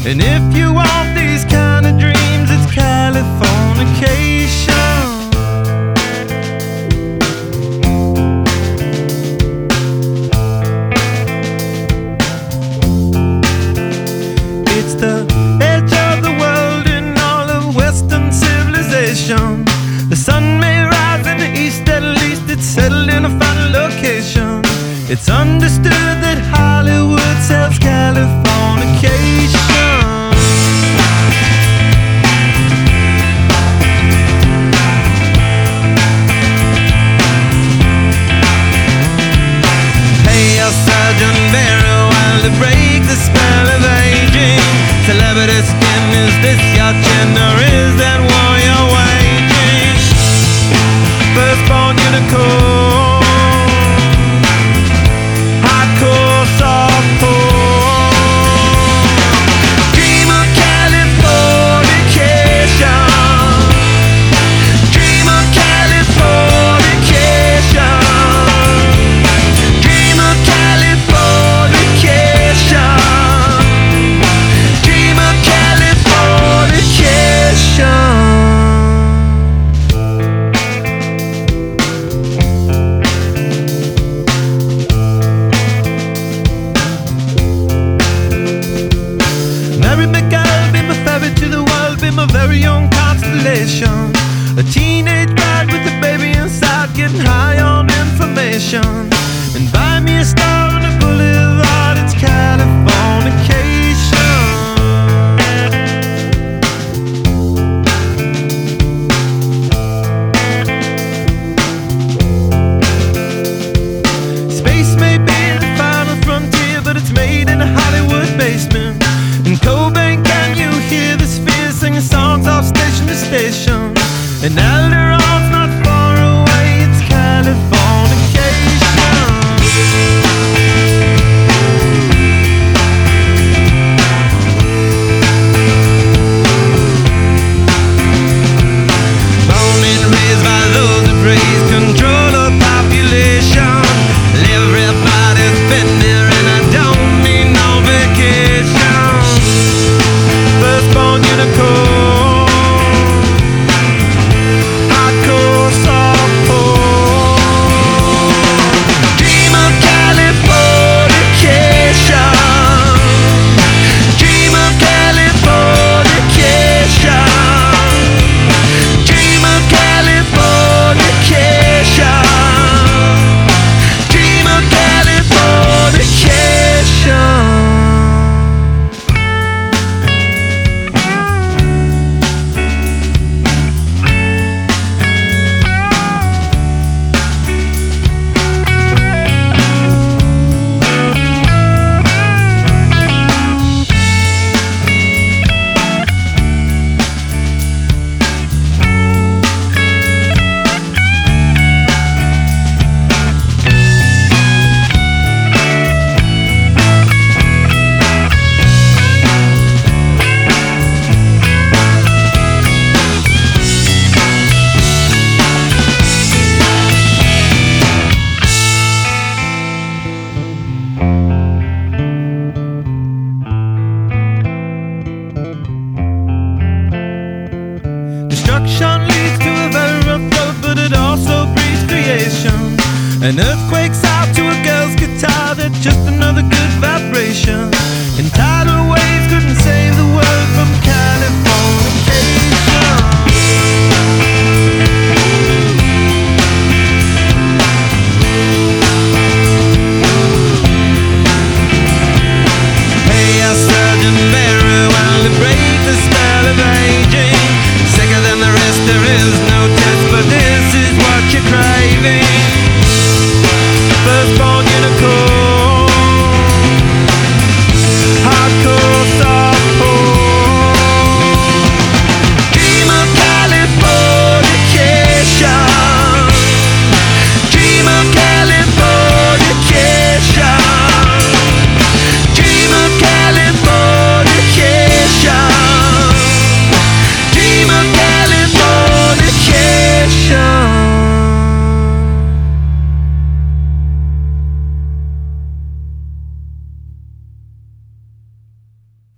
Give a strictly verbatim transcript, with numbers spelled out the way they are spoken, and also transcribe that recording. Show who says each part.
Speaker 1: And if you want these kind of dreams, it's Californication. It's the edge of the world in all of Western civilization. The sun may rise in the east, at least it's settled in a final location. It's understood that Hollywood sells Californication. Pay your surgeon very well to break the spell of aging. Celebrity skin, is this your chin or is that war you're waging? Firstborn unicorn, hardcore softcore. Dream of Californication. Dream of Californication. Dream of Californication. Dream of Californication. Mary McGill, be my ferry to the world, be my very own constellation. A teenage bride with a baby inside, getting high on information. And buy me a star on a boulevard, it's Californication. Space may be the final frontier, but it's made in a Hollywood basement. In Cobain, can you hear the sphere singing songs off station to station? And Alderon's not far away, it's Californication. Born and raised by those that praise control of population. Everybody's been there and I don't need no vacation. Firstborn unicorn, hardcore softcore. Dream of Californication. Dream of Californication. Dream of Californication. Dream of Californication. Destruction leads to a very rough road, but it also breeds creation. An earthquake's out to a girl's guitar, that's just another good vibration.